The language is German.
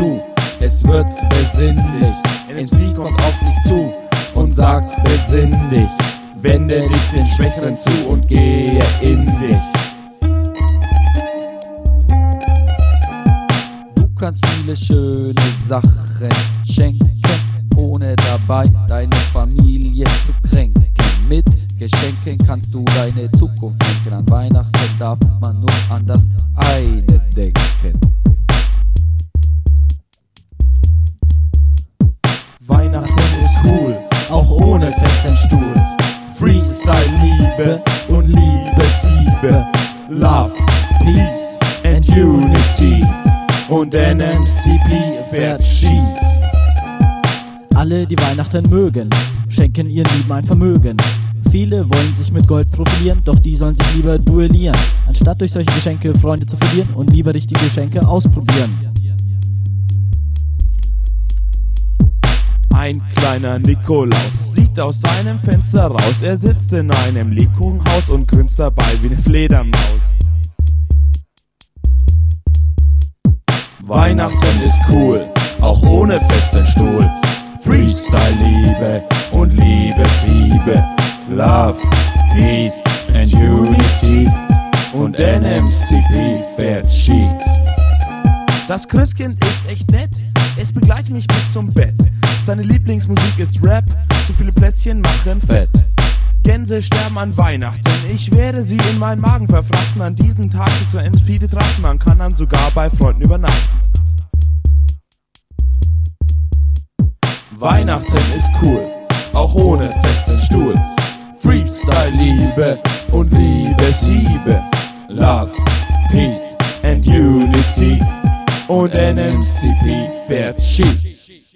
zu. Es wird besinnlich. NSP kommt auf dich zu und sagt besinn dich. Wende dich den Schwächeren zu und gehe in dich. Du kannst viele schöne Sachen schenken, ohne dabei deine Familie zu kränken. Mit Geschenken kannst du deine Zukunft lenken. An Weihnachten darf man nur an das eine denken. Weihnachten ist cool, auch ohne festen Stuhl. Freestyle-Liebe und Liebesliebe. Love, Peace and Unity. Und NMCP fährt Ski. Alle, die Weihnachten mögen, schenken ihren Lieben ein Vermögen. Viele wollen sich mit Gold profilieren, doch die sollen sich lieber duellieren, anstatt durch solche Geschenke Freunde zu verlieren und lieber richtige Geschenke ausprobieren. Ein kleiner Nikolaus sieht aus seinem Fenster raus. Er sitzt in einem Lebkuchenhaus und grinst dabei wie eine Fledermaus. Weihnachten ist cool, auch ohne festen Stuhl. Freestyle-Liebe und Liebesliebe. Love, Peace and Unity. Und NMCP fährt Ski. Das Christkind ist echt nett, es begleitet mich bis zum Bett. Seine Lieblingsmusik ist Rap, zu viele Plätzchen machen fett. Gänse sterben an Weihnachten, ich werde sie in meinen Magen verfrachten. An diesem Tag sie zur NSP betrachten, man kann dann sogar bei Freunden übernachten. Weihnachten ist cool, auch ohne festen Stuhl. Freestyle-Liebe und Liebesliebe. Love, Peace and Unity. Und NMCP fährt Ski.